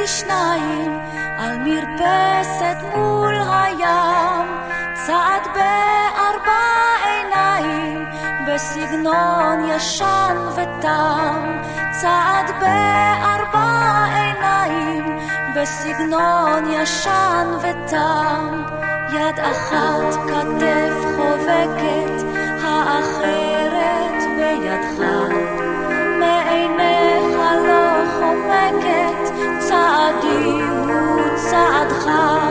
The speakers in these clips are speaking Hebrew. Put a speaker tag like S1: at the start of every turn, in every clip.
S1: לשניים על מרפסת מול הים, צעד בארבע עיניים בסגנון ישן ותם, צעד בארבע עיניים בסגנון ישן ותם, יד אחת כתף חובקת, האחרת בידך, מעיניך לא חומקת, צעדי הוא צעדך.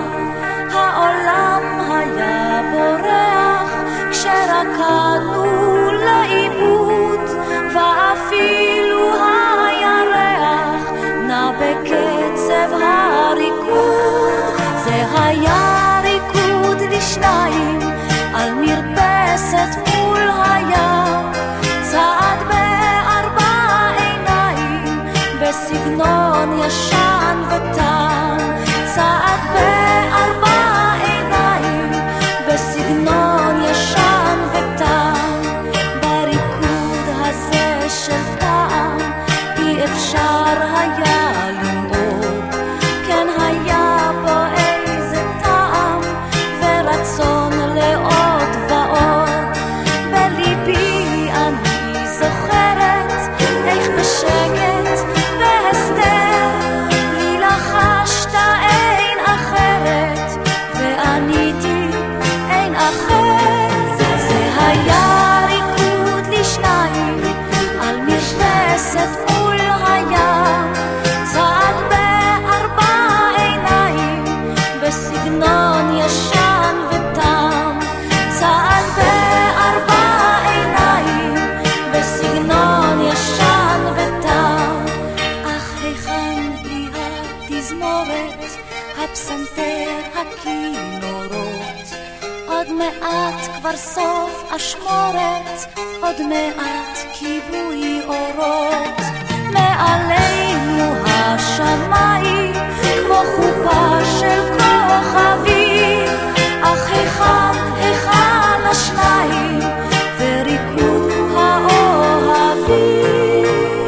S1: העולם היה בורח כשרקדנו לאיבוד, ואפילו הירח נע בקצב הריקוד. זה היה ריקוד לשניים על מרפסת מול הים, צעד בארבע עיניים בסגנון ישן ותם, צעד בארבע עיניים בסגנון ישן ותם. בריקוד הזה של פעם אי אפשר היה לראות, כן היה בו איזה טעם ורצון לעוד ועוד. בליבי אני זוכרת איך בשקט בהסתר לי לחשת אין אחרת, ועניתי אין אחרת. זה היה ריקוד לשניים על מרפסת מול הים, צעד בארבע עיניים בסגנון ישן ותם, צעד בארבע עיניים בסגנון ישן ותם. אך היכן היא התזמורת, הפסנתר, הכינורות? עוד מעט כבר סוף אשמורת, עוד מעט כיבוי אורות. מעלינו השמיים כמו חופה של כוכבים, אך היכן השניים וריקוד האוהבים?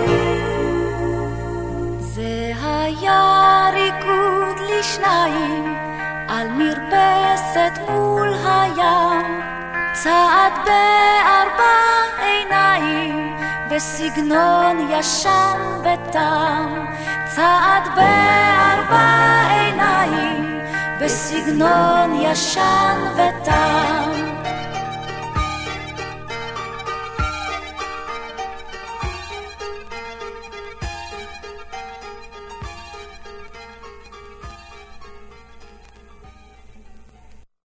S1: זה היה ריקוד לשניים על מרפסת מול הים, צעד בארבע עיניים בסגנון ישן ותם, צעד בארבע עיניים בסגנון ישן ותם.